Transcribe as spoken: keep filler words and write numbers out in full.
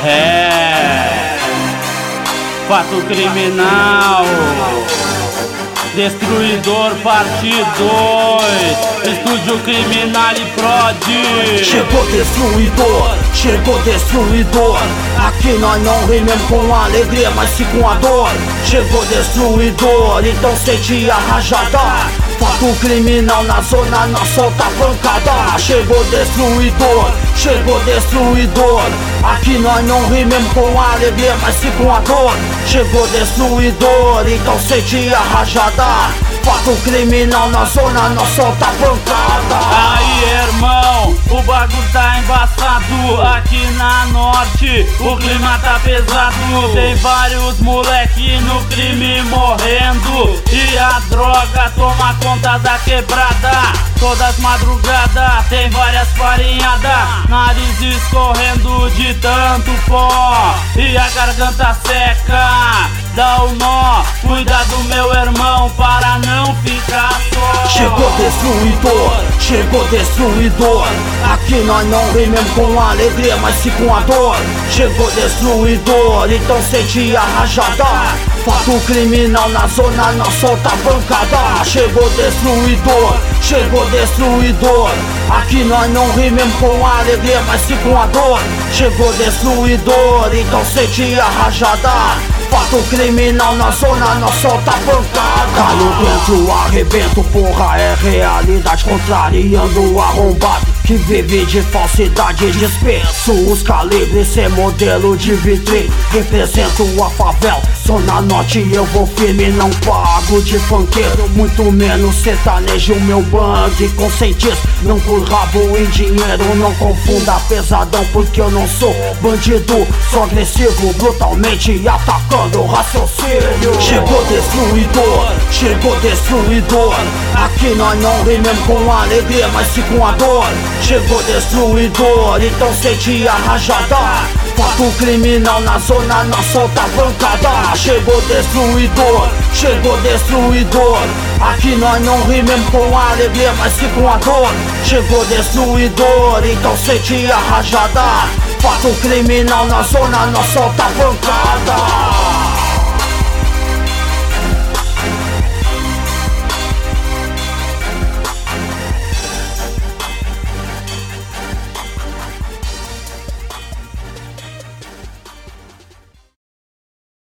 É fato criminal. Destruidor parte dois, Estúdio Criminal e Prod. Chegou destruidor, chegou destruidor. Aqui nós não rimemos com alegria, mas sim com a dor. Chegou destruidor, então sente a rajada. Fato criminal na zona, nós solta pancada. Chegou destruidor, chegou destruidor. Aqui nós não rimemos com alegria, mas sim com a dor. Chegou destruidor, então sente a rajada. Fato criminal na zona, nós solta pancada. Aí, irmão, o bagulho tá embaçado. Aqui na norte, o clima tá pesado. Tem vários moleque no crime morrendo, e a droga toma conta da quebrada. Todas madrugadas, tem várias farinhadas, nariz escorrendo de tanto pó, e a garganta seca. Dá o nó, cuida do meu irmão para não ficar só. Chegou destruidor, chegou destruidor. Aqui nós não rimemos com alegria, mas sim com a dor. Chegou destruidor, então sente a rajada. Fato criminal na zona, nós solta pancada. Chegou destruidor, chegou destruidor. Aqui nós não rimemos com alegria, mas sim com a dor. Chegou destruidor, então sente a rajada. Fato criminal na zona, nós solta pancada. Calo dentro, arrebento, porra, é realidade. Contrariando o arrombado que vive de falsidade. Dispenso os calibres, sem modelo de vitrine. Represento a favela, zona norte eu vou firme. Não pago de funkeiro, muito menos sertanejo. Meu bang conscientista, não por rabo em dinheiro. Não confunda pesadão, porque eu não sou bandido. Sou agressivo, brutalmente atacando o raciocínio. Chegou destruidor, chegou destruidor. Aqui nós não rimemos com alegria, mas sim com a dor. Chegou destruidor, então sente a rajada. Fato criminal na zona, nós solta pancada. Chegou destruidor, chegou destruidor. Aqui nós não rimemos com alegria, mas sim com a dor. Chegou destruidor, então sente a rajada. Fato criminal na zona, nós solta pancada.